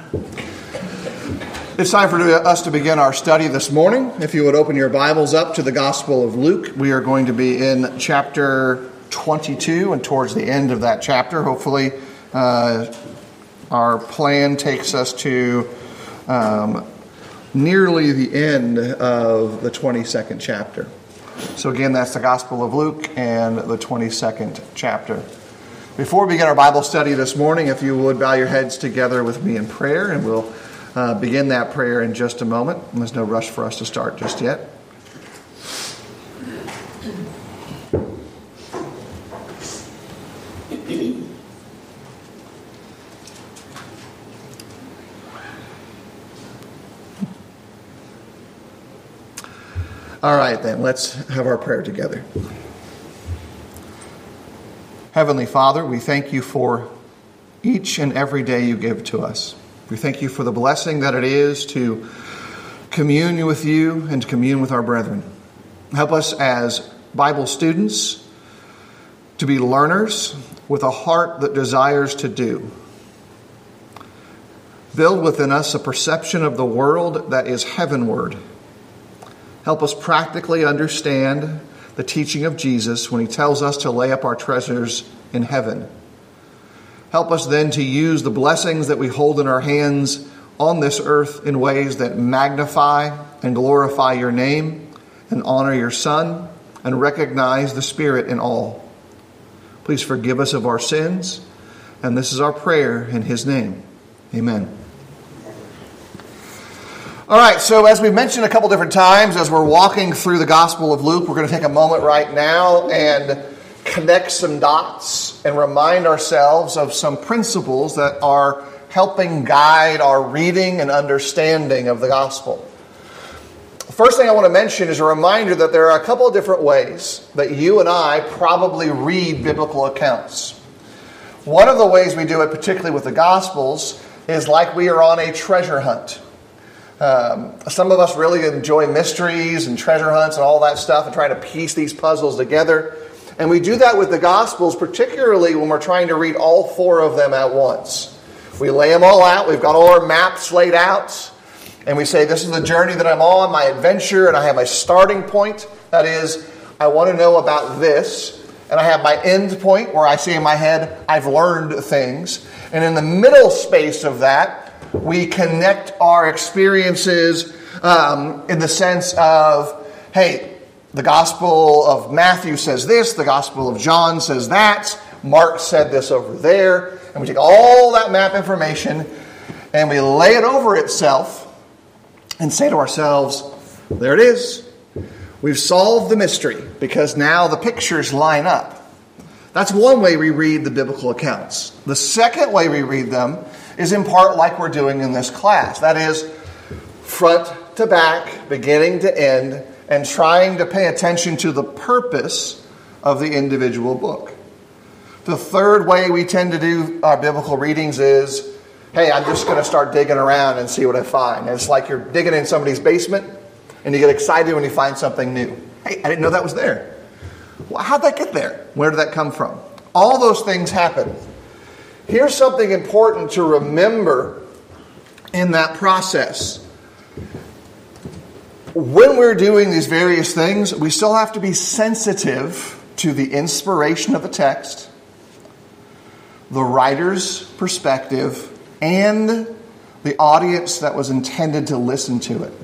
It's time for us to begin our study this morning. If you would open your Bibles up to the Gospel of Luke, we are going to be in chapter 22 and towards the end of that chapter. Hopefully, our plan takes us to nearly the end of the 22nd chapter. So again, that's the Gospel of Luke and the 22nd chapter. Before we begin our Bible study this morning, if you would bow your heads together with me in prayer, and we'll begin that prayer in just a moment. There's no rush for us to start just yet. All right, then, let's have our prayer together. Heavenly Father, we thank you for each and every day you give to us. We thank you for the blessing that it is to commune with you and to commune with our brethren. Help us as Bible students to be learners with a heart that desires to do. Build within us a perception of the world that is heavenward. Help us practically understand the teaching of Jesus when he tells us to lay up our treasures in heaven. Help us then to use the blessings that we hold in our hands on this earth in ways that magnify and glorify your name and honor your Son and recognize the Spirit in all. Please forgive us of our sins, and this is our prayer in his name. Amen. All right, so as we mentioned a couple different times, as we're walking through the Gospel of Luke, we're going to take a moment right now and connect some dots and remind ourselves of some principles that are helping guide our reading and understanding of the gospel. The first thing I want to mention is a reminder that there are a couple of different ways that you and I probably read biblical accounts. One of the ways we do it, particularly with the Gospels, is like we are on a treasure hunt. Some of us really enjoy mysteries and treasure hunts and all that stuff and trying to piece these puzzles together. And we do that with the Gospels, particularly when we're trying to read all four of them at once. We lay them all out. We've got all our maps laid out. And we say, this is the journey that I'm on, my adventure, and I have my starting point. That is, I want to know about this. And I have my end point where I say in my head, I've learned things. And in the middle space of that, we connect our experiences in the sense of, hey, the Gospel of Matthew says this, the Gospel of John says that, Mark said this over there, and we take all that map information and we lay it over itself and say to ourselves, there it is. We've solved the mystery because now the pictures line up. That's one way we read the biblical accounts. The second way we read them is in part like we're doing in this class. That is, front to back, beginning to end, and trying to pay attention to the purpose of the individual book. The third way we tend to do our biblical readings is, hey, I'm just going to start digging around and see what I find. And it's like you're digging in somebody's basement, and you get excited when you find something new. Hey, I didn't know that was there. Well, how'd that get there? Where did that come from? All those things happen. Here's something important to remember in that process. When we're doing these various things, we still have to be sensitive to the inspiration of the text, the writer's perspective, and the audience that was intended to listen to it.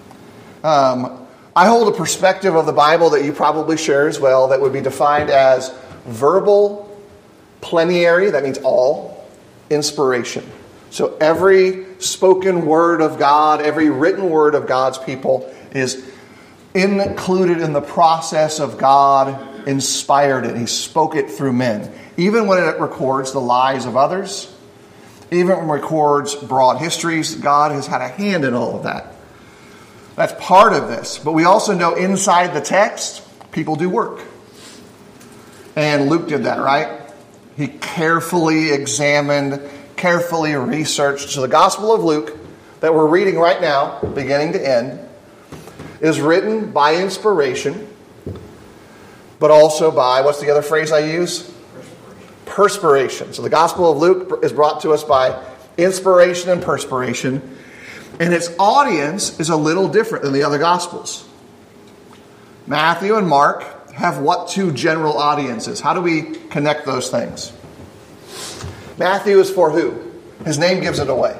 I hold a perspective of the Bible that you probably share as well that would be defined as verbal, plenary, that means all, inspiration. So every spoken word of God, every written word of God's people is included in the process of God inspired it. He spoke it through men. Even when it records the lives of others, even when it records broad histories, God has had a hand in all of that. That's part of this. But we also know inside the text, people do work. And Luke did that, right? He carefully examined, carefully researched. So the Gospel of Luke that we're reading right now, beginning to end, is written by inspiration, but also by, what's the other phrase I use? Perspiration. So the Gospel of Luke is brought to us by inspiration and perspiration. And its audience is a little different than the other Gospels. Matthew and Mark have what two general audiences? How do we connect those things? Matthew is for who? His name gives it away.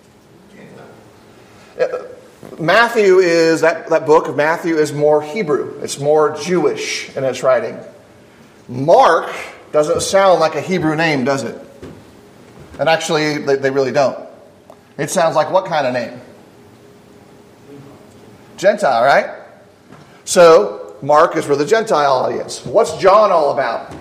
Matthew is, that book of Matthew is more Hebrew. It's more Jewish in its writing. Mark doesn't sound like a Hebrew name, does it? And actually, they really don't. It sounds like what kind of name? Gentile, right? So, Mark is for the Gentile audience. What's John all about?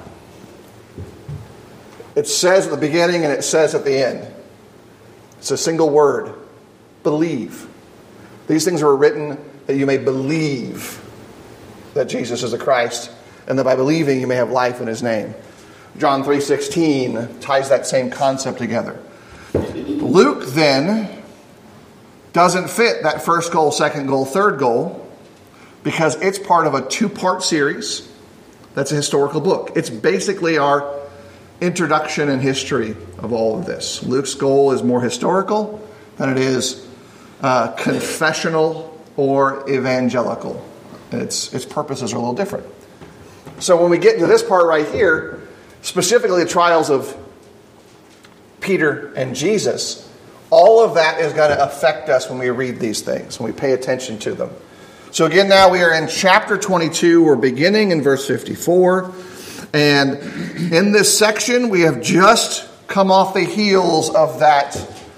It says at the beginning and it says at the end. It's a single word. Believe. These things were written that you may believe that Jesus is the Christ, and that by believing you may have life in his name. John 3:16 ties that same concept together. Luke then doesn't fit that first goal, second goal, third goal, because it's part of a two-part series that's a historical book. It's basically our introduction and history of all of this. Luke's goal is more historical than it is confessional or evangelical. Its purposes are a little different. So when we get into this part right here, specifically the trials of Peter and Jesus, all of that is going to affect us when we read these things, when we pay attention to them. So again, now we are in chapter 22. We're beginning in verse 54. And in this section, we have just come off the heels of that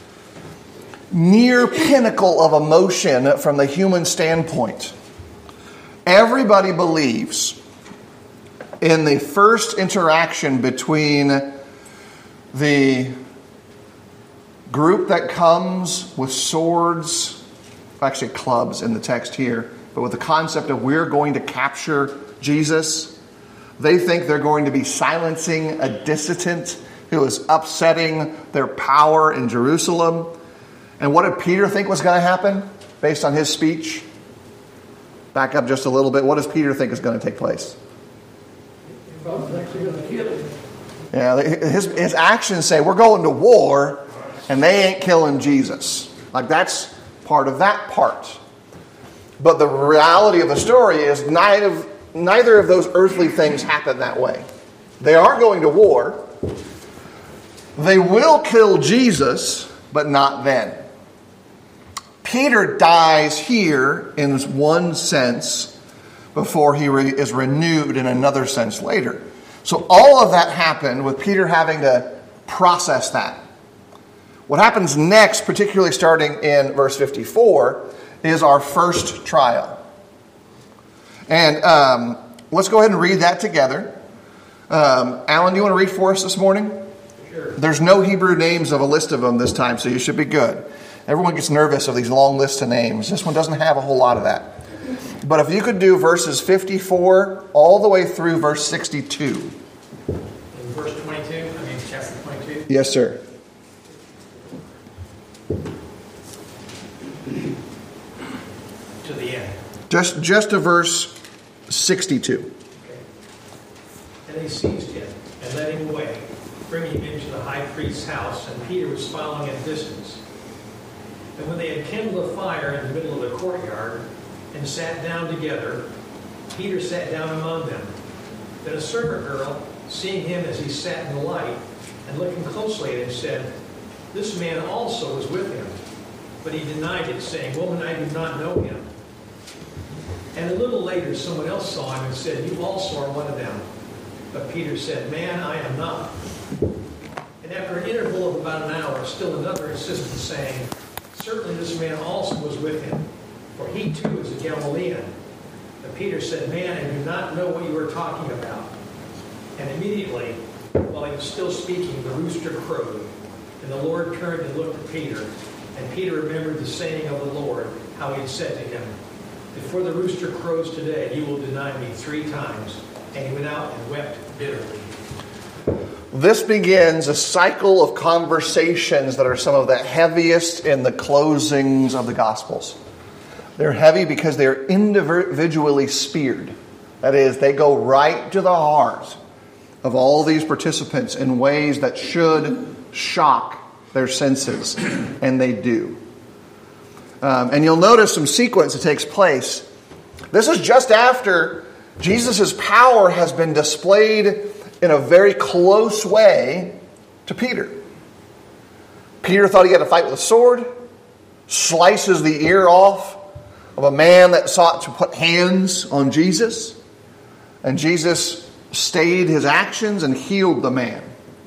near pinnacle of emotion from the human standpoint. Everybody believes in the first interaction between the group that comes with swords, actually clubs in the text here, but with the concept of we're going to capture Jesus. They think they're going to be silencing a dissident who is upsetting their power in Jerusalem. And what did Peter think was going to happen based on his speech? Back up just a little bit. What does Peter think is going to take place? Yeah, his actions say we're going to war and they ain't killing Jesus. Like that's part of that part. But the reality of the story is neither of those earthly things happen that way. They are going to war. They will kill Jesus, but not then. Peter dies here in one sense before he is renewed in another sense later. So all of that happened with Peter having to process that. What happens next, particularly starting in verse 54, is our first trial. And let's go ahead and read that together. Alan, do you want to read for us this morning? Sure. There's no Hebrew names of a list of them this time, so you should be good. Everyone gets nervous of these long lists of names. This one doesn't have a whole lot of that. But if you could do verses 54 all the way through verse 62. In verse 22, chapter 22? Yes, sir. To the end. Just to verse 62. Okay. And they seized him and led him away, bringing him into the high priest's house, and Peter was following at a distance. And when they had kindled a fire in the middle of the courtyard and sat down together, Peter sat down among them. Then a servant girl, seeing him as he sat in the light, and looking closely at him, said, "This man also was with him." But he denied it, saying, "Woman, I do not know him." And a little later someone else saw him and said, "You also are one of them." But Peter said, "Man, I am not." And after an interval of about an hour, still another insisted, saying, "Certainly this man also was with him, for he too is a Galilean." But Peter said, "Man, I do not know what you are talking about." And immediately, while he was still speaking, the rooster crowed. And the Lord turned and looked at Peter. And Peter remembered the saying of the Lord, how he had said to him, "Before the rooster crows today, you will deny me 3 times." And he went out and wept bitterly. This begins a cycle of conversations that are some of the heaviest in the closings of the Gospels. They're heavy because they're individually speared. That is, they go right to the heart of all these participants in ways that should shock their senses, and they do. And you'll notice some sequence that takes place. This is just after Jesus' power has been displayed in a very close way to Peter. Peter thought he had to fight with a sword, slices the ear off of a man that sought to put hands on Jesus, and Jesus stayed his actions and healed the man.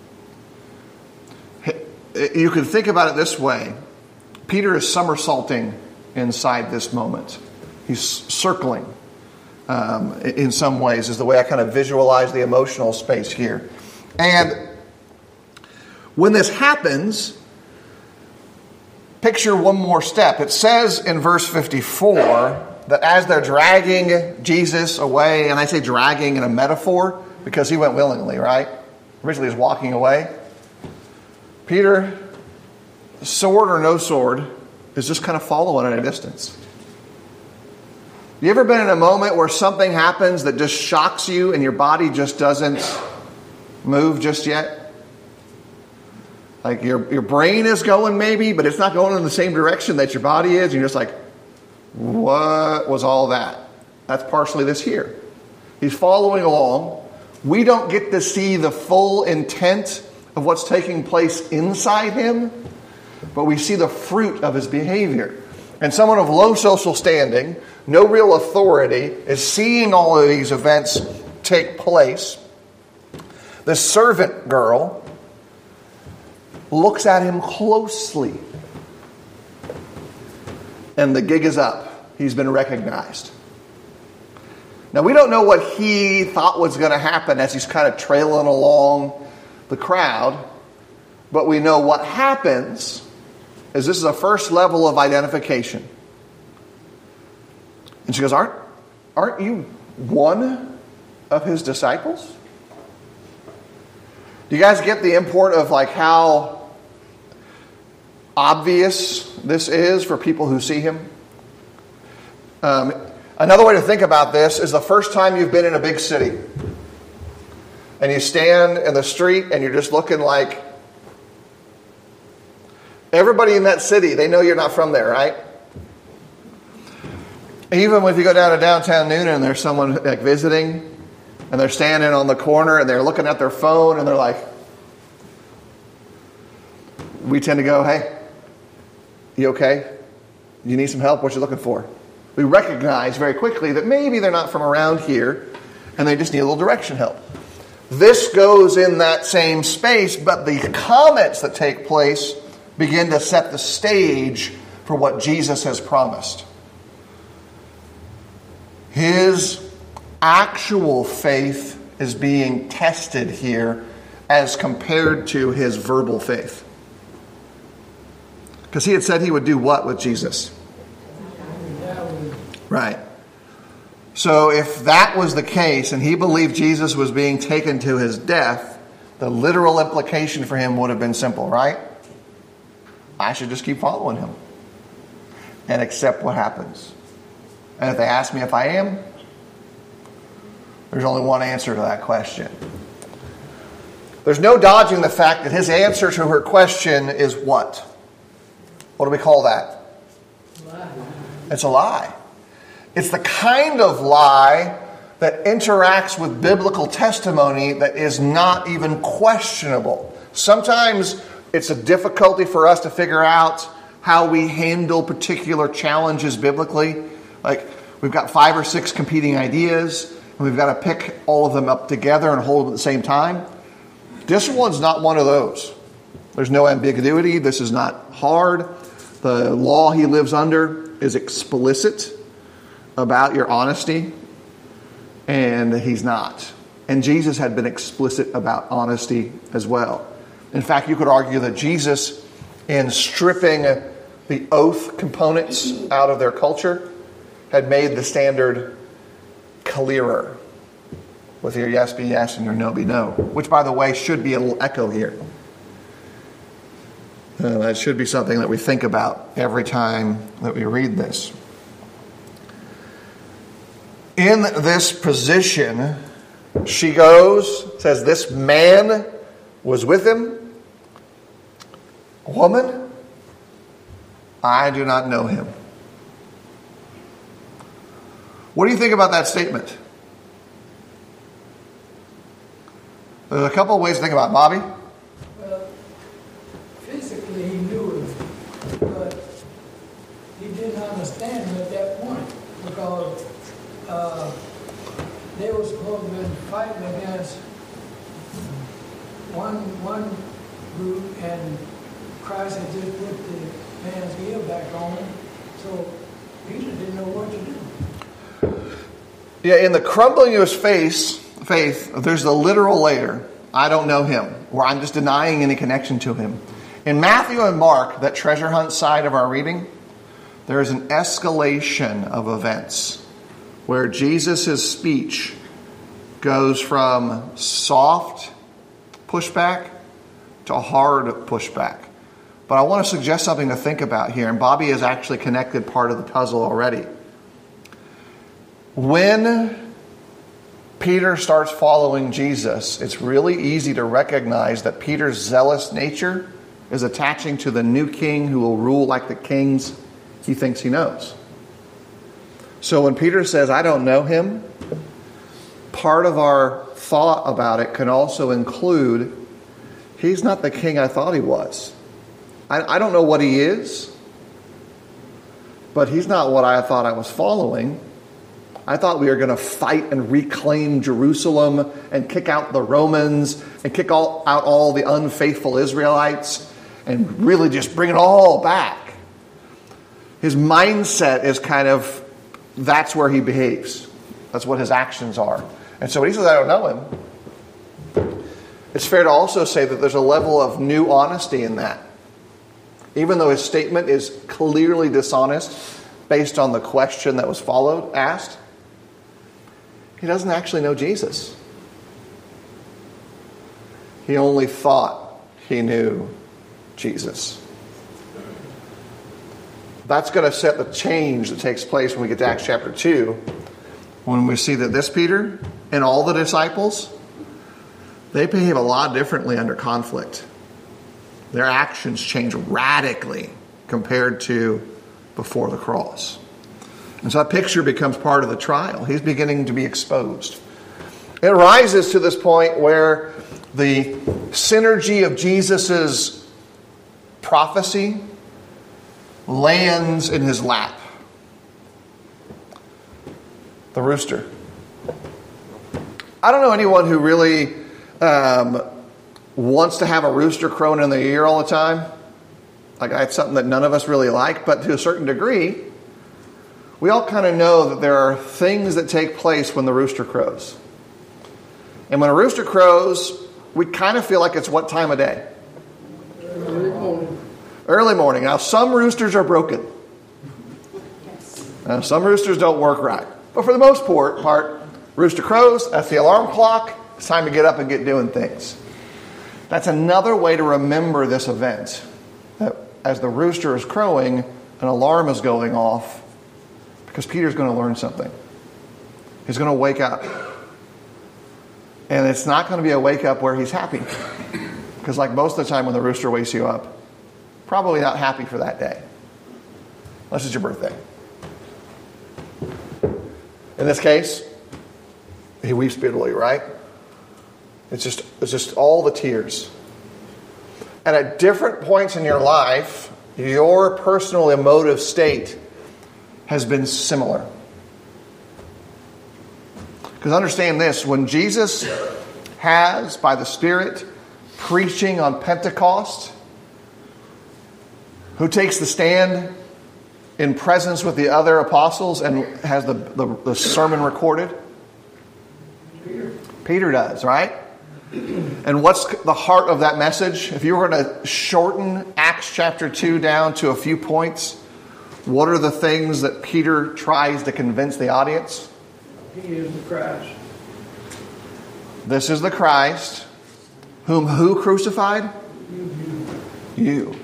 You can think about it this way. Peter is somersaulting inside this moment. He's circling in some ways, is the way I kind of visualize the emotional space here. And when this happens, picture one more step. It says in verse 54 that as they're dragging Jesus away, and I say dragging in a metaphor because he went willingly, right? Originally he was walking away. Peter, sword or no sword, is just kind of following at a distance. You ever been in a moment where something happens that just shocks you and your body just doesn't move just yet? Like your brain is going maybe, but it's not going in the same direction that your body is. And you're just like, what was all that? That's partially this here. He's following along. We don't get to see the full intent of what's taking place inside him, but we see the fruit of his behavior. And someone of low social standing, no real authority, is seeing all of these events take place. The servant girl looks at him closely. And the gig is up. He's been recognized. Now, we don't know what he thought was going to happen as he's kind of trailing along the crowd, but we know what happens is this is a first level of identification. And she goes, aren't you one of his disciples? Do you guys get the import of like how obvious this is for people who see him? Another way to think about this is the first time you've been in a big city and you stand in the street and you're just looking like everybody in that city, they know you're not from there, right? Even if you go down to downtown Newnan and there's someone like visiting and they're standing on the corner and they're looking at their phone and they're like, we tend to go, hey, you okay? You need some help? What you looking for? We recognize very quickly that maybe they're not from around here and they just need a little direction help. This goes in that same space, but the comments that take place begin to set the stage for what Jesus has promised. His actual faith is being tested here as compared to his verbal faith. Because he had said he would do what with Jesus? Right. So if that was the case and he believed Jesus was being taken to his death, the literal implication for him would have been simple, right? I should just keep following him and accept what happens. And if they ask me if I am, there's only one answer to that question. There's no dodging the fact that his answer to her question is what? What do we call that? Lie. It's a lie. It's the kind of lie that interacts with biblical testimony that is not even questionable. Sometimes it's a difficulty for us to figure out how we handle particular challenges biblically. Like, we've got 5 or 6 competing ideas, and we've got to pick all of them up together and hold them at the same time. This one's not one of those. There's no ambiguity. This is not hard. The law he lives under is explicit about your honesty, and he's not. And Jesus had been explicit about honesty as well. In fact, you could argue that Jesus, in stripping the oath components out of their culture, had made the standard clearer. With your yes be yes and your no be no. Which, by the way, should be a little echo here. That should be something that we think about every time that we read this. In this position, she goes, says this man was with him. Woman, I do not know him. What do you think about that statement? There's a couple of ways to think about it. Bobby? Well, physically he knew him, but he didn't understand him at that point because they were supposed to be fighting against one group, and Christ had just put the man's heel back on him, so Peter didn't know what to do. Yeah, in the crumbling of his faith, there's the literal layer, I don't know him, where I'm just denying any connection to him. In Matthew and Mark, that treasure hunt side of our reading, there is an escalation of events where Jesus' speech goes from soft pushback to hard pushback. But I want to suggest something to think about here, and Bobby has actually connected part of the puzzle already. When Peter starts following Jesus, it's really easy to recognize that Peter's zealous nature is attaching to the new king who will rule like the kings he thinks he knows. So when Peter says, I don't know him, part of our thought about it can also include, he's not the king I thought he was. I don't know what he is, but he's not what I thought I was following. I thought we were going to fight and reclaim Jerusalem and kick out the Romans and kick out all the unfaithful Israelites and really just bring it all back. His mindset is kind of, that's where he behaves. That's what his actions are. And so when he says, I don't know him, it's fair to also say that there's a level of new honesty in that. Even though his statement is clearly dishonest based on the question that was asked, he doesn't actually know Jesus. He only thought he knew Jesus. That's going to set the change that takes place when we get to Acts chapter 2, when we see that this Peter and all the disciples, they behave a lot differently under conflict. Their actions change radically compared to before the cross. And so that picture becomes part of the trial. He's beginning to be exposed. It rises to this point where the synergy of Jesus' prophecy lands in his lap. The rooster. I don't know anyone who really wants to have a rooster crowing in their ear all the time. Like, that's something that none of us really like, but to a certain degree, we all kind of know that there are things that take place when the rooster crows. And when a rooster crows, we kind of feel like it's what time of day? Early morning. Early morning. Now, some roosters are broken. Now, some roosters don't work right. But for the most part, rooster crows, that's the alarm clock. It's time to get up and get doing things. That's another way to remember this event. That as the rooster is crowing, an alarm is going off because Peter's going to learn something. He's going to wake up. And it's not going to be a wake up where he's happy. Because like most of the time when the rooster wakes you up, probably not happy for that day. Unless it's your birthday. In this case, he weeps bitterly, right? It's just all the tears. And at different points in your life, your personal emotive state has been similar. Because understand this, when Jesus has, by the Spirit, preaching on Pentecost, who takes the stand in presence with the other apostles and has the sermon recorded? Peter does, right? And what's the heart of that message? If you were going to shorten Acts chapter 2 down to a few points, what are the things that Peter tries to convince the audience? He is the Christ. This is the Christ, whom who crucified? You.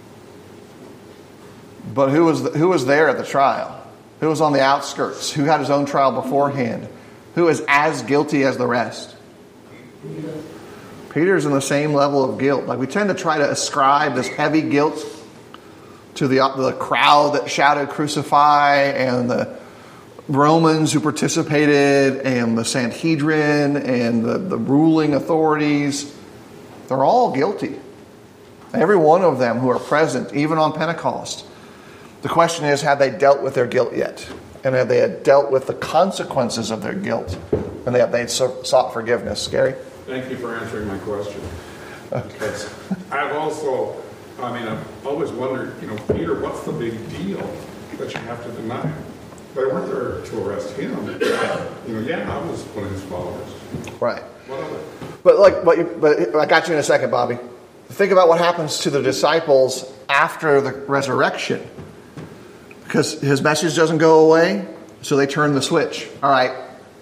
But who was there at the trial? Who was on the outskirts? Who had his own trial beforehand? Who is as guilty as the rest? Peter's in the same level of guilt. Like, we tend to try to ascribe this heavy guilt to the crowd that shouted crucify, and the Romans who participated, and the Sanhedrin, and the ruling authorities. They're all guilty. Every one of them who are present, even on Pentecost. The question is, have they dealt with their guilt yet? And have they dealt with the consequences of their guilt? And have they sought forgiveness? Gary? Thank you for answering my question. Because I've always wondered, Peter, what's the big deal that you have to deny him? They weren't there to arrest him. I was one of his followers. Right. What of it? But I got you in a second, Bobby. Think about what happens to the disciples after the resurrection. Because his message doesn't go away, so they turn the switch. All right,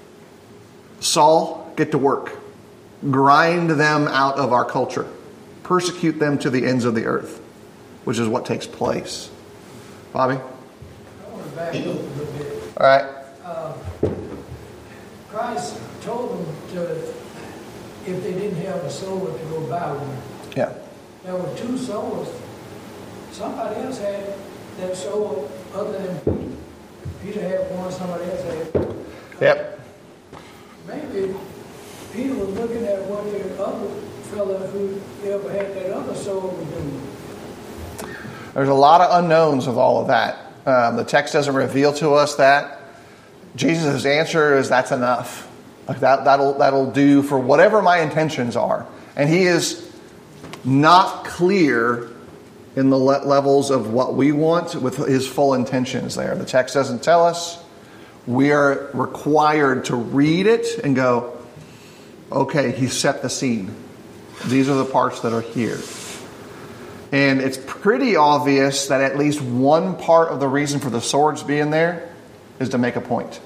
Saul, get to work. Grind them out of our culture. Persecute them to the ends of the earth, which is what takes place. Bobby? I want to back up a little bit. All right. Christ told them if they didn't have a sword to go buy one. Yeah. There were 2 swords. Somebody else had that sword other than Peter. Peter had one, somebody else had. Yep. Maybe Peter was looking at what the other fella who ever had that other sword was doing. There's a lot of unknowns with all of that. The text doesn't reveal to us that. Jesus' answer is, that's enough. Like that'll do for whatever my intentions are. And he is not clear in the levels of what we want with his full intentions there. The text doesn't tell us. We are required to read it and go, okay, he set the scene. These are the parts that are here. And it's pretty obvious that at least one part of the reason for the swords being there is to make a point.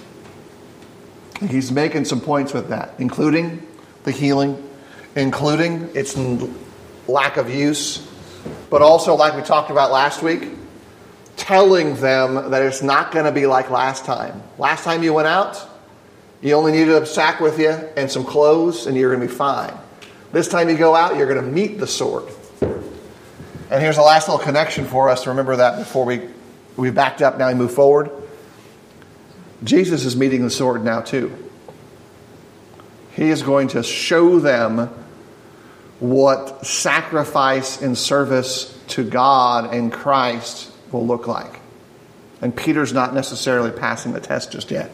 He's making some points with that, including the healing, including its lack of use, but also, like we talked about last week, telling them that it's not going to be like last time. Last time you went out, you only needed a sack with you and some clothes, and you're going to be fine. This time you go out, you're going to meet the sword. And here's the last little connection for us to remember that before we backed up, now we move forward. Jesus is meeting the sword now too. He is going to show them what sacrifice and service to God and Christ will look like. And Peter's not necessarily passing the test just yet.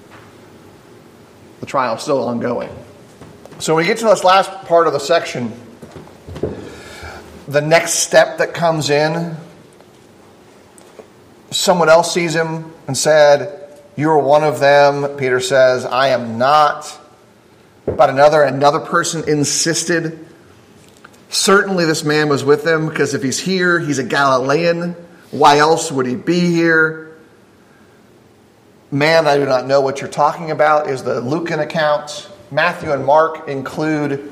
The trial is still ongoing. So when we get to this last part of the section, the next step that comes in, someone else sees him and said, "You are one of them." Peter says, "I am not." But another person insisted, "Certainly this man was with them, because if he's here, he's a Galilean. Why else would he be here?" "Man, I do not know what you're talking about," is the Lucan account. Matthew and Mark include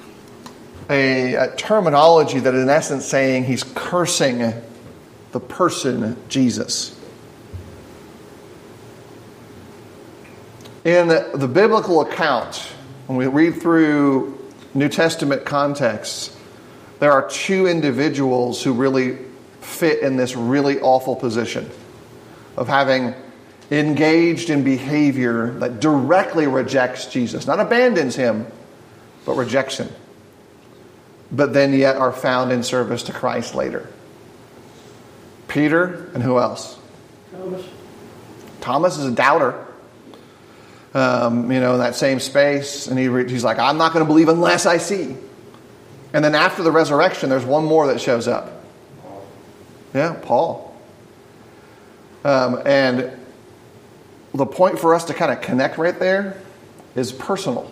a terminology that is in essence saying he's cursing the person Jesus. In the biblical account, when we read through New Testament contexts, there are 2 individuals who really fit in this really awful position of having engaged in behavior that directly rejects Jesus. Not abandons him, but rejects him. But then yet are found in service to Christ later. Peter, and who else? Thomas is a doubter. In that same space. And he's like, "I'm not going to believe unless I see." And then after the resurrection, there's one more that shows up. Yeah, Paul. And the point for us to kind of connect right there is personal.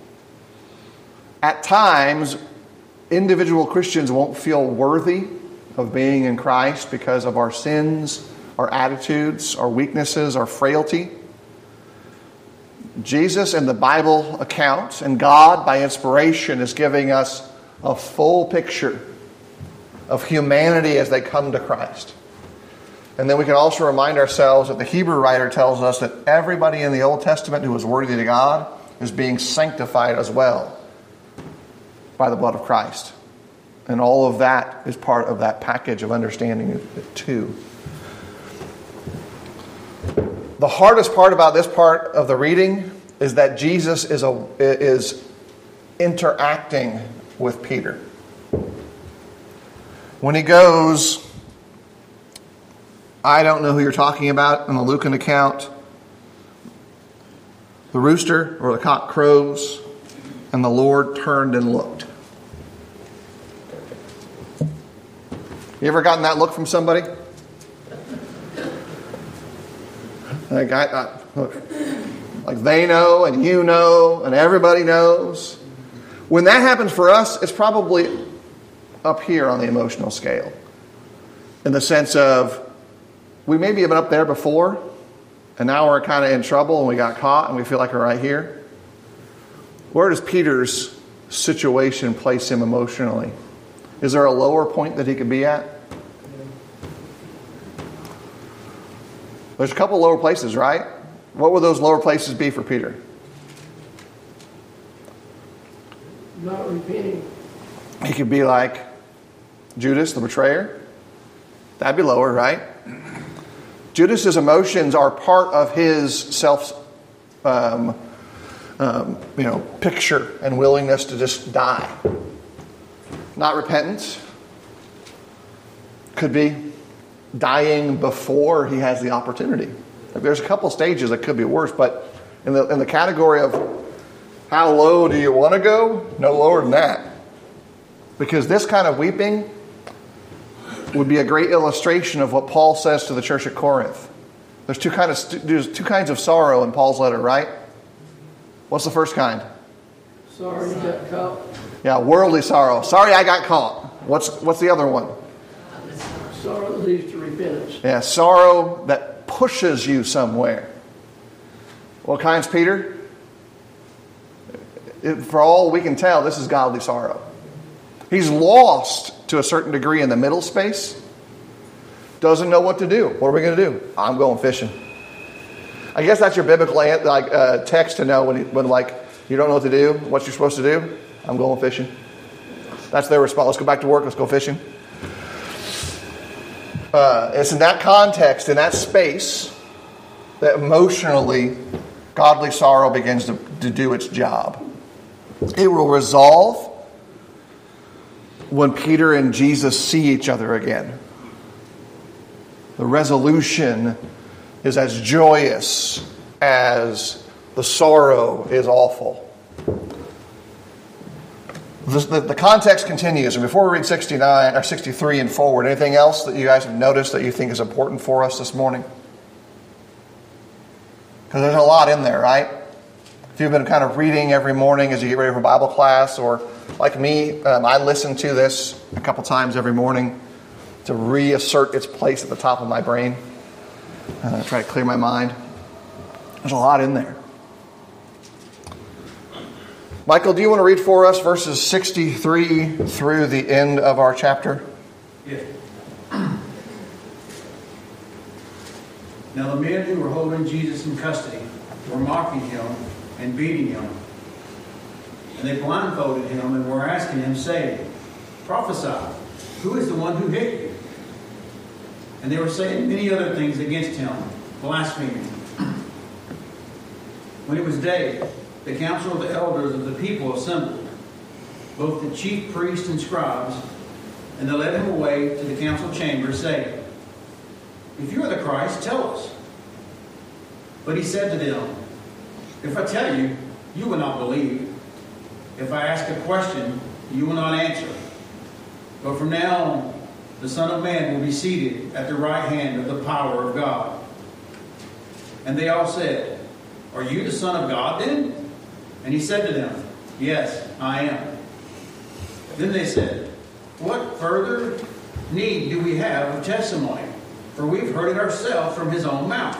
At times, individual Christians won't feel worthy of being in Christ because of our sins, our attitudes, our weaknesses, our frailty. Jesus in the Bible account and God by inspiration is giving us a full picture of humanity as they come to Christ. And then we can also remind ourselves that the Hebrew writer tells us that everybody in the Old Testament who was worthy to God is being sanctified as well. by the blood of Christ. And all of that is part of that package of understanding it too. The hardest part about this part of the reading is that Jesus is interacting with Peter. When he goes, I don't know who you're talking about in the Lucan account. The rooster or the cock crows, and the Lord turned and looked. You ever gotten that look from somebody? Like they know and you know and everybody knows. When that happens for us, it's probably up here on the emotional scale. In the sense of, we maybe have been up there before, and now we're kind of in trouble and we got caught and we feel like we're right here. Where does Peter's situation place him emotionally? Is there a lower point that he could be at? There's a couple lower places, right? What would those lower places be for Peter? Not repenting. He could be like Judas, the betrayer. That'd be lower, right? Judas's emotions are part of his self, picture and willingness to just die. Not repentance. Could be dying before he has the opportunity. There's a couple stages that could be worse, but in the category of how low do you want to go? No lower than that. Because this kind of weeping would be a great illustration of what Paul says to the church at Corinth. There's two kinds of sorrow in Paul's letter, right? What's the first kind? Sorry you got caught. Yeah, worldly sorrow. Sorry I got caught. What's the other one? Sorrow that leads to repentance. Yeah, sorrow that pushes you somewhere. What kind's Peter? For all we can tell, this is godly sorrow. He's lost to a certain degree in the middle space. Doesn't know what to do. What are we going to do? I'm going fishing. I guess that's your biblical text to know when you don't know what to do, what you're supposed to do. I'm going fishing. That's their response. Let's go back to work. Let's go fishing. It's in that context, in that space, that emotionally godly sorrow begins to do its job. It will resolve when Peter and Jesus see each other again. The resolution is as joyous as the sorrow is awful. The context continues, and before we read 69 or 63 and forward, anything else that you guys have noticed that you think is important for us this morning? Because there's a lot in there, right? If you've been kind of reading every morning as you get ready for Bible class, or like me, I listen to this a couple times every morning to reassert its place at the top of my brain. Try to clear my mind. There's a lot in there. Michael, do you want to read for us verses 63 through the end of our chapter? Yeah. Now the men who were holding Jesus in custody were mocking him and beating him. And they blindfolded him and were asking him, saying, "Prophesy, who is the one who hit you?" And they were saying many other things against him, blaspheming. When it was day, the council of the elders of the people assembled, both the chief priests and scribes, and they led him away to the council chamber, saying, "If you are the Christ, tell us." But he said to them, "If I tell you, you will not believe. If I ask a question, you will not answer. But from now on, the Son of Man will be seated at the right hand of the power of God." And they all said, "Are you the Son of God then?" And he said to them, "Yes, I am." Then they said, "What further need do we have of testimony? For we've heard it ourselves from his own mouth."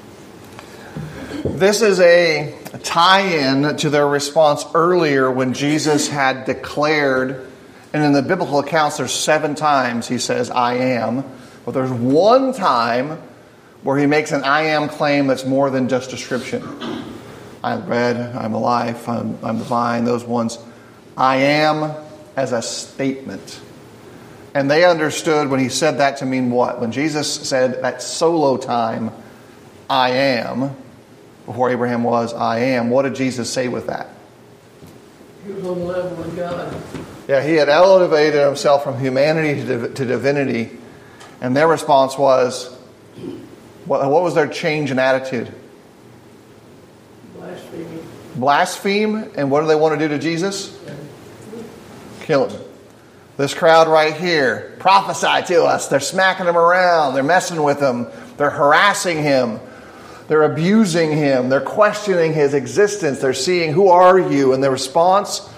This is a tie-in to their response earlier when Jesus had declared, and in the biblical accounts there's 7 times he says, "I am." But there's one time where he makes an "I am" claim that's more than just description. I'm the bread, I'm the life, I'm the vine, those ones. I am as a statement. And they understood when he said that to mean what? When Jesus said that solo time, I am, before Abraham was, I am, what did Jesus say with that? He was on the level with God. Yeah, he had elevated himself from humanity to divinity. And their response was, what was their change in attitude? Blasphemy. Blaspheme. And what do they want to do to Jesus? Kill him. This crowd right here, prophesy to us. They're smacking him around. They're messing with him. They're harassing him. They're abusing him. They're questioning his existence. They're seeing, who are you? And the response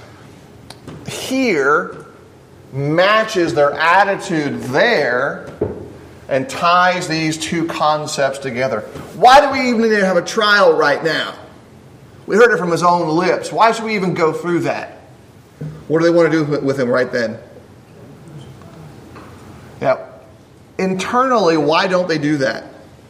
here matches their attitude there and ties these two concepts together. Why do we even need to have a trial right now? We heard it from his own lips. Why should we even go through that? What do they want to do with him right then? Yeah. Internally, why don't they do that?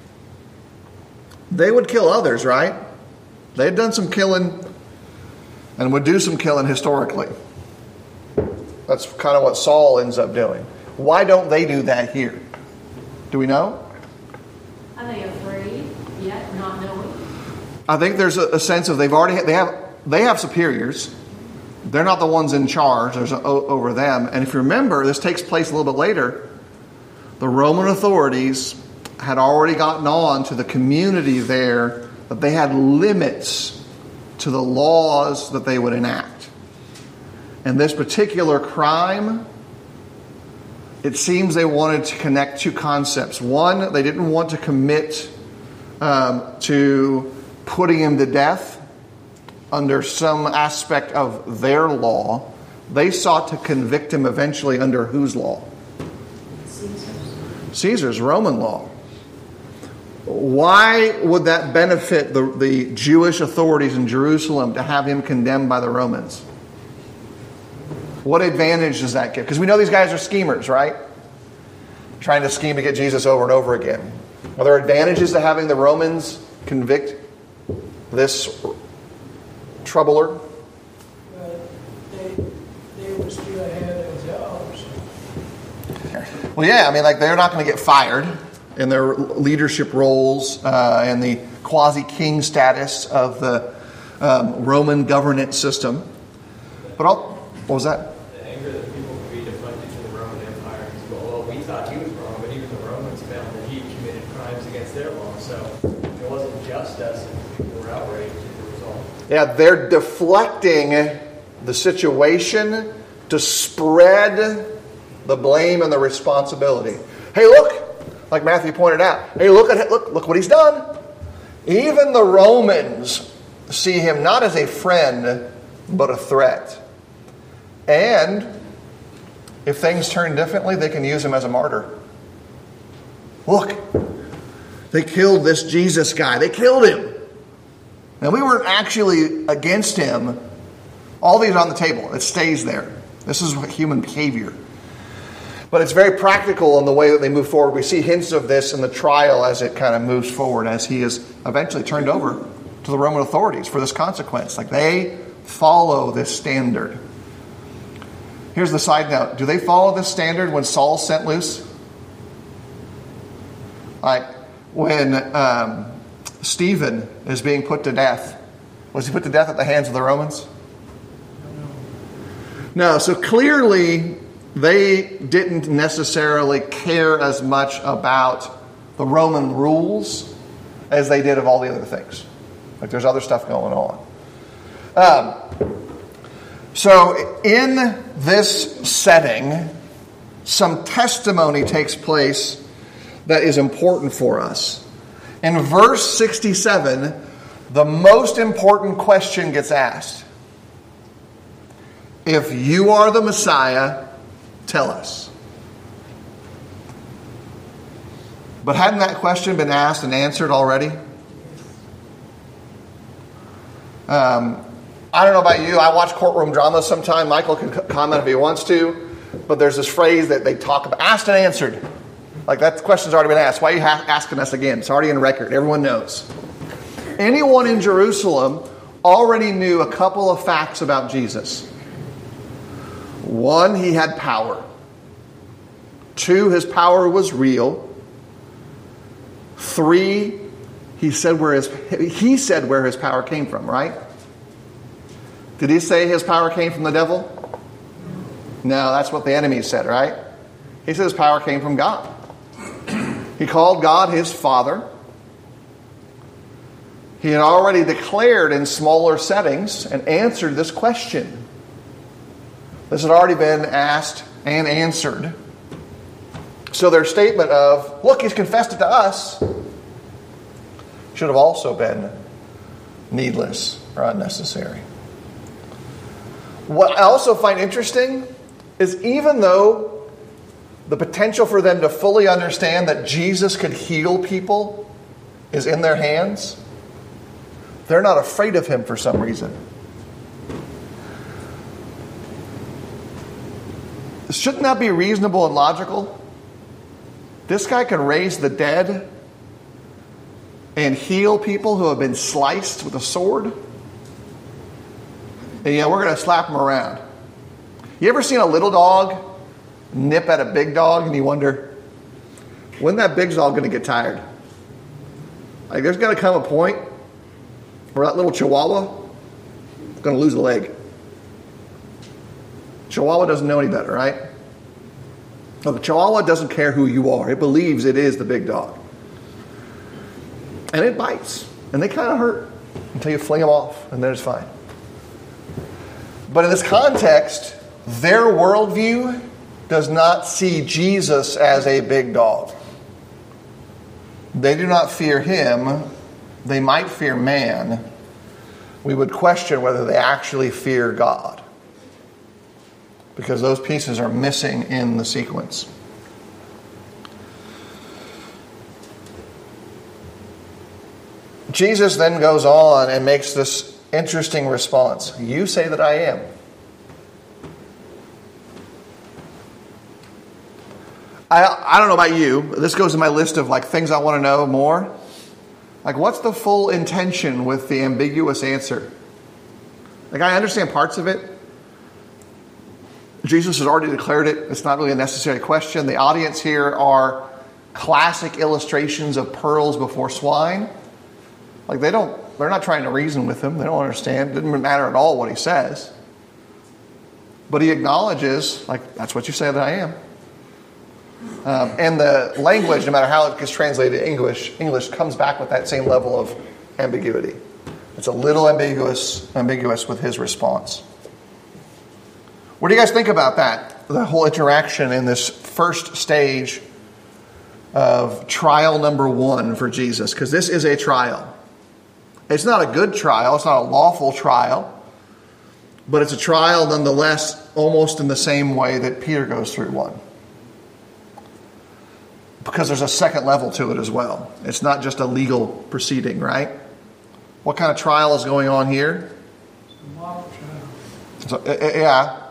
They would kill others, right? They had done some killing and would do some killing historically. That's kind of what Saul ends up doing. Why don't they do that here? Do we know? Are they afraid yet, not knowing? I think there's a sense of they have superiors. They're not the ones in charge. There's over them. And if you remember, this takes place a little bit later. The Roman authorities had already gotten on to the community there that they had limits to the laws that they would enact. And this particular crime, it seems they wanted to connect two concepts. One, they didn't want to commit to putting him to death under some aspect of their law. They sought to convict him eventually under whose law? Caesar's Roman law. Why would that benefit the Jewish authorities in Jerusalem to have him condemned by the Romans? What advantage does that give? Because we know these guys are schemers, right? Trying to scheme to get Jesus over and over again. Are there advantages to having the Romans convict this troubler? They were still ahead of jobs. Well, yeah, I mean, like, they're not going to get fired in their leadership roles and the quasi-king status of the Roman governance system. But what was that? The anger that people could be deflected to the Roman Empire as well. Well, we thought he was wrong, but even the Romans found that he committed crimes against their law. So it wasn't just us and people were outraged at the result. Yeah, they're deflecting the situation to spread the blame and the responsibility. Hey, look, like Matthew pointed out. Hey, look what he's done. Even the Romans see him not as a friend, but a threat. And if things turn differently, they can use him as a martyr. Look, they killed this Jesus guy. They killed him. Now, we weren't actually against him. All these are on the table. It stays there. This is human behavior. But it's very practical in the way that they move forward. We see hints of this in the trial as it kind of moves forward, as he is eventually turned over to the Roman authorities for this consequence. Like, they follow this standard. Here's the side note. Do they follow this standard when Saul's sent loose? Like, when Stephen is being put to death, was he put to death at the hands of the Romans? No, so clearly they didn't necessarily care as much about the Roman rules as they did of all the other things. Like, there's other stuff going on. So in this setting, some testimony takes place that is important for us. In verse 67, the most important question gets asked. If you are the Messiah, tell us. But hadn't that question been asked and answered already? I don't know about you. I watch courtroom dramas sometime. Michael can comment if he wants to. But there's this phrase that they talk about, asked and answered. Like, that question's already been asked. Why are you asking us again? It's already in record. Everyone knows. Anyone in Jerusalem already knew a couple of facts about Jesus. One, he had power. Two, his power was real. Three, he said where his power came from, right? Did he say his power came from the devil? No, that's what the enemy said, right? He said his power came from God. He called God his Father. He had already declared in smaller settings and answered this question. This had already been asked and answered. So their statement of, look, he's confessed it to us, should have also been needless or unnecessary. What I also find interesting is even though the potential for them to fully understand that Jesus could heal people is in their hands, they're not afraid of him for some reason. Shouldn't that be reasonable and logical? This guy can raise the dead and heal people who have been sliced with a sword. And yeah, we're going to slap him around. You ever seen a little dog nip at a big dog and you wonder, when that big dog going to get tired? Like, there's going to come a point where that little chihuahua is going to lose a leg. Chihuahua doesn't know any better, right? No, the Chihuahua doesn't care who you are. It believes it is the big dog. And it bites. And they kind of hurt until you fling them off. And then it's fine. But in this context, their worldview does not see Jesus as a big dog. They do not fear him. They might fear man. We would question whether they actually fear God, because those pieces are missing in the sequence. Jesus then goes on and makes this interesting response. You say that I am. I don't know about you, but this goes in my list of things I want to know more. What's the full intention with the ambiguous answer? I understand parts of it. Jesus has already declared it. It's not really a necessary question. The audience here are classic illustrations of pearls before swine. They're not trying to reason with him. They don't understand. It doesn't matter at all what he says. But he acknowledges, that's what you say that I am. And the language, no matter how it gets translated to English comes back with that same level of ambiguity. It's a little ambiguous with his response. What do you guys think about that? The whole interaction in this first stage of trial number 1 for Jesus. Because this is a trial. It's not a good trial. It's not a lawful trial. But it's a trial nonetheless, almost in the same way that Peter goes through one. Because there's a second level to it as well. It's not just a legal proceeding, right? What kind of trial is going on here? Mock trial. So, yeah.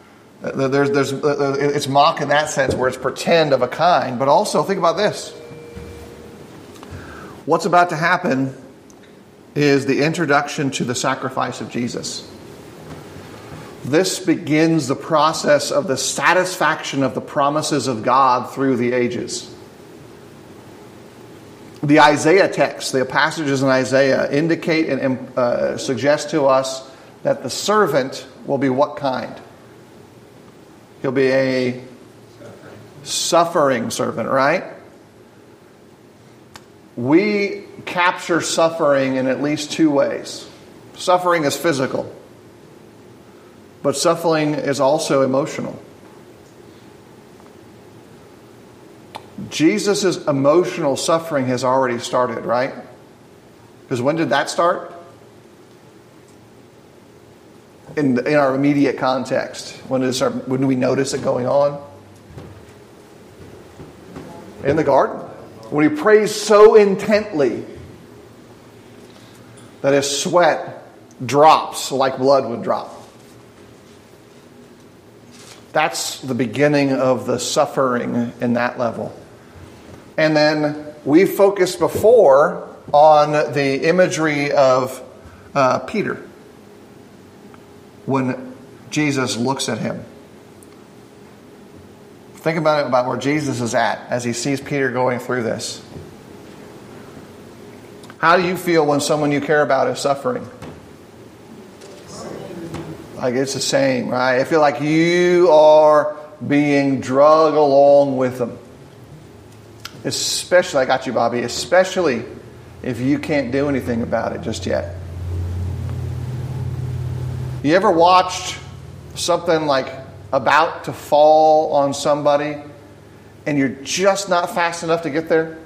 It's mock in that sense where it's pretend of a kind. But also, think about this. What's about to happen is the introduction to the sacrifice of Jesus. This begins the process of the satisfaction of the promises of God through the ages. The Isaiah text, the passages in Isaiah, indicate and suggest to us that the servant will be what kind? He'll be a suffering servant, right? We capture suffering in at least 2 ways. Suffering is physical, but suffering is also emotional. Jesus' emotional suffering has already started, right? Because when did that start? In our immediate context. When do we notice it going on? In the garden. When he prays so intently that his sweat drops like blood would drop. That's the beginning of the suffering in that level. And then we focused before on the imagery of Peter when Jesus looks at him. Think about where Jesus is at as he sees Peter going through this. How do you feel when someone you care about is suffering? Like it's the same, right? I feel like you are being drug along with them. Especially, I got you, Bobby, especially if you can't do anything about it just yet. You ever watched something like about to fall on somebody and you're just not fast enough to get there?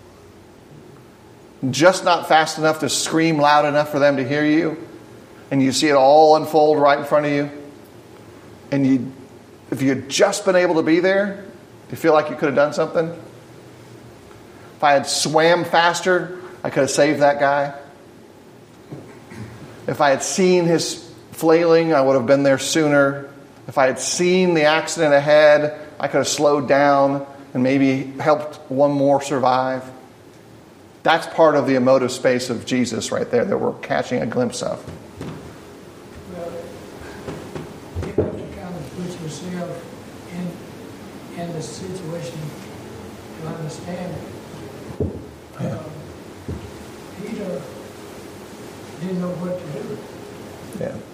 Just not fast enough to scream loud enough for them to hear you? And you see it all unfold right in front of you? And if you had just been able to be there, do you feel like you could have done something? If I had swam faster, I could have saved that guy. If I had seen his flailing, I would have been there sooner. If I had seen the accident ahead, I could have slowed down and maybe helped one more survive. That's part of the emotive space of Jesus right there that we're catching a glimpse of. Well, you have to kind of put yourself in the situation to understand it. Peter didn't know what to do.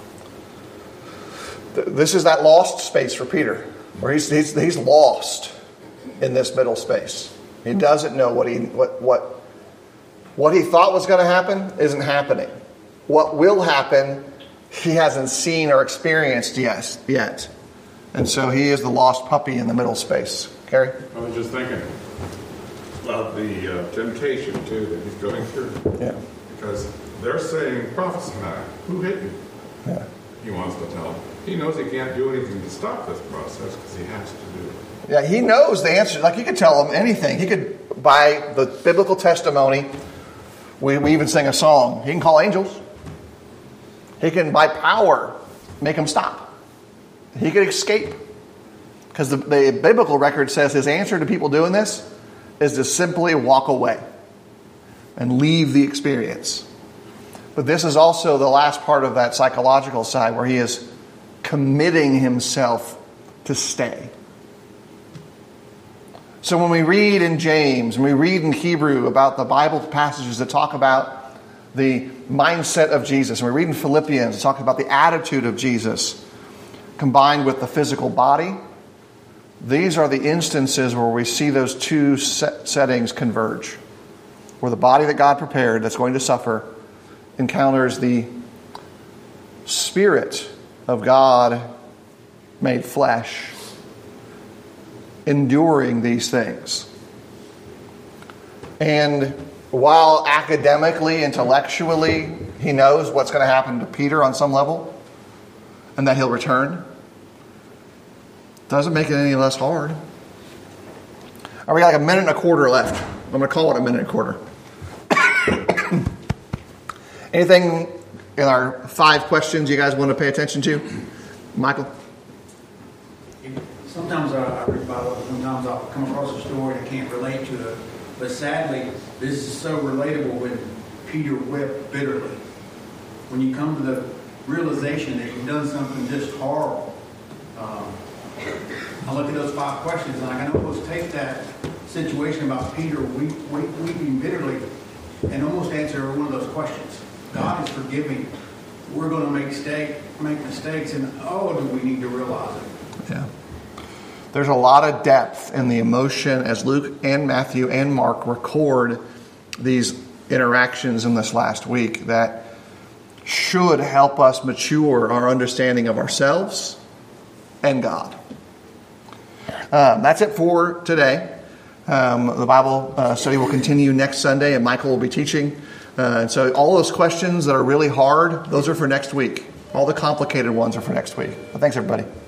Yeah. This is that lost space for Peter, where he's lost in this middle space. He doesn't know what he thought was going to happen isn't happening. What will happen, he hasn't seen or experienced yet. And so he is the lost puppy in the middle space. Kerry? I was just thinking about the temptation, too, that he's going through. Yeah. Because they're saying, prophesy, who hit you? Yeah. He wants to tell them. He knows he can't do anything to stop this process because he has to do it. Yeah, he knows the answer. Like, he could tell them anything. He could, by the biblical testimony, we even sing a song. He can call angels. He can, by power, make them stop. He could escape. Because the biblical record says his answer to people doing this is to simply walk away and leave the experience. But this is also the last part of that psychological side where he is committing himself to stay. So when we read in James, and we read in Hebrew about the Bible passages that talk about the mindset of Jesus, and we read in Philippians, it talks about the attitude of Jesus combined with the physical body, these are the instances where we see those two settings converge. Where the body that God prepared that's going to suffer encounters the Spirit of God made flesh, enduring these things. And while academically, intellectually, he knows what's going to happen to Peter on some level, and that he'll return, doesn't make it any less hard. We got like a minute and a quarter left. I'm going to call it a minute and a quarter. Anything in our 5 questions you guys want to pay attention to? Michael? Sometimes I read the Bible, sometimes I'll come across a story and I can't relate to it. But sadly, this is so relatable when Peter wept bitterly. When you come to the realization that you've done something just horrible. I look at those 5 questions and I can almost take that situation about Peter weeping bitterly and almost answer every one of those questions. God is forgiving. We're going to make mistakes, and do we need to realize it? Yeah. There's a lot of depth in the emotion as Luke and Matthew and Mark record these interactions in this last week that should help us mature our understanding of ourselves and God. That's it for today. The Bible study will continue next Sunday, and Michael will be teaching. And so all those questions that are really hard, those are for next week. All the complicated ones are for next week. Well, thanks, everybody.